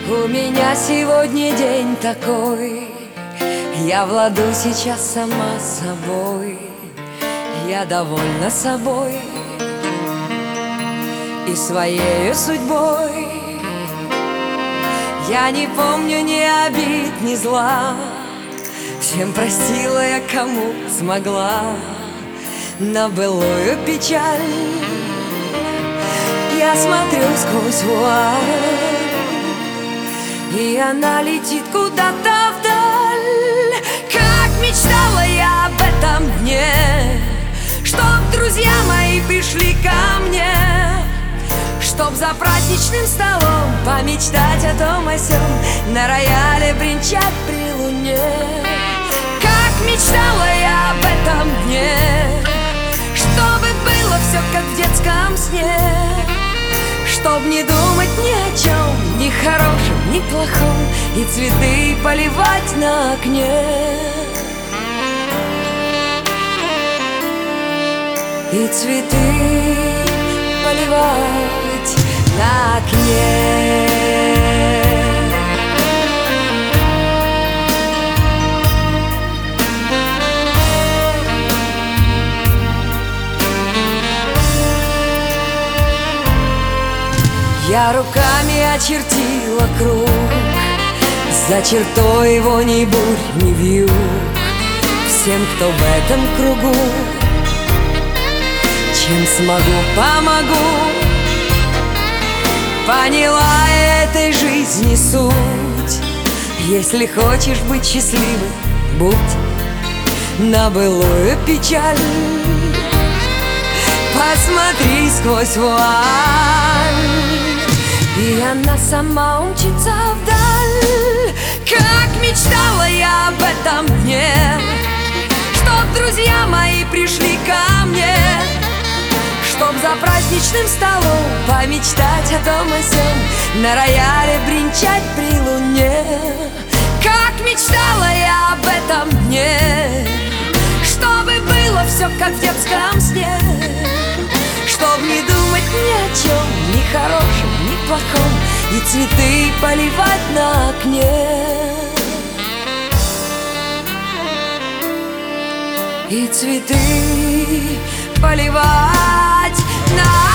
У меня сегодня день такой, я в ладу сейчас сама собой. Я довольна собой и своей судьбой. Я не помню ни обид, ни зла, всем простила я, кому смогла. На былую печаль я смотрю сквозь вуаль, и она летит куда-то вдаль. Как мечтала я об этом дне, чтоб друзья мои пришли ко мне, чтоб за праздничным столом помечтать о том о сём, на рояле бренчать при луне. Как мечтала я об этом дне, чтобы было все как в детском сне, чтоб не думать ни о чем, ни хорошем, ни плохом, и цветы поливать на окне. И цветы поливать на окне. Я руками очертила круг, за чертой его ни бурь, ни вьюг. Всем, кто в этом кругу, чем смогу, помогу. Поняла этой жизни суть. Если хочешь быть счастливой, будь на былую печаль. Посмотри сквозь вуаль, и она сама умчится вдаль. Как мечтала я об этом дне, чтоб друзья мои пришли ко мне, чтоб за праздничным столом помечтать о том о сём, на рояле бренчать при луне. Как мечтала я об этом дне, чтобы было все как в детском сне, чтоб не думать ни о чем, ни хорошем, ни плохом, и цветы поливать на окне. И цветы поливать на